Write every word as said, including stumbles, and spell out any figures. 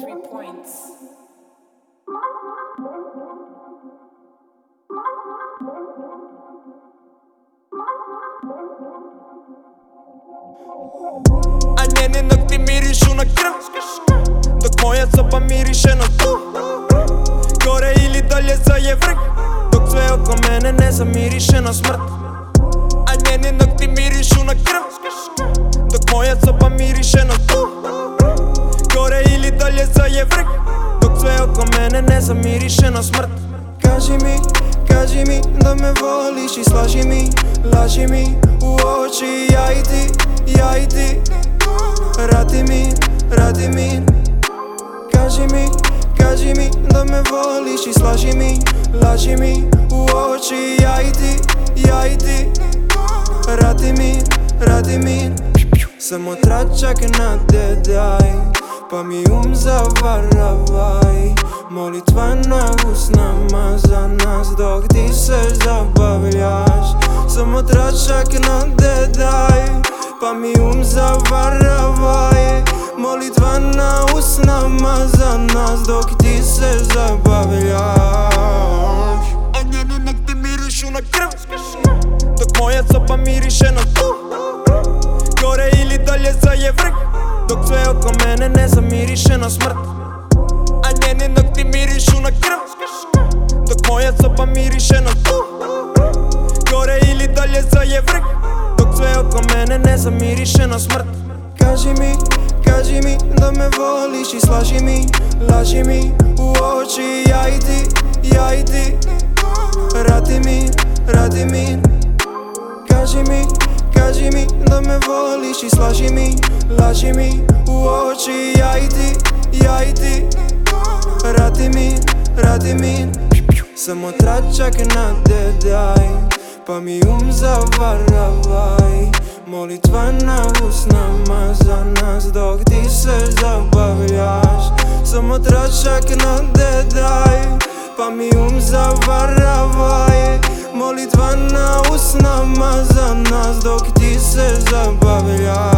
three points. A njeni nokti mirišu na krv, dok moja soba miriše na tu. Gore ili dolje za je vrh, dok sve oko mene ne zamiriše na smrt. A njeni nokti mirišu na krv, dok moja soba miriše na tu. Gore ili dolje za je vrh, dok sve oko mene ne zamiriše na smrt. Kaži mi, kaži mi da me voliš i slaži mi, laži mi u oči. Ja i ti, ja i ti, radi mi, radi mi. Kaži mi, kaži mi da me voliš i slaži mi, laži mi u oči. Ja i ti, ja i ti, radi mi, radi mi. Samo tračak na dedaj, pa mi um zavaravaj. Molitva na usnama za nas dok ti se zabavljaš. Samo tračak na dedaj, pa mi um zavaravaj. Molitva na usnama za nas dok ti se zabavljaš. A njeni nokti mirišu na krv, dok moja soba miriše na tu. Gore ili dolje za je vrh, dok sve oko mene ne zamiriše na smrt. A njeni nokti mirišu na krv, dok moja soba miriše na tu. Gore ili dolje za je vrh, dok sve oko mene ne zamiriše na smrt. Kaži mi, kaži mi da me voliš i slaži mi, laži mi u oči. Ja i ti, ja i ti, radi mi, radi mi. Kaži mi, kaži mi da me voliš i slaži mi, laži mi u oči. Ja i ti, ja i ti, radi mi, radi mi. Samo tračak na dedaj, pa mi um zavaravaj. Molitva na usnama za nas dok ti se zabavljaš. Samo tračak na dedaj, pa mi um zavaravaj. Molitva na usnama za nas dok ti se zabavljaš.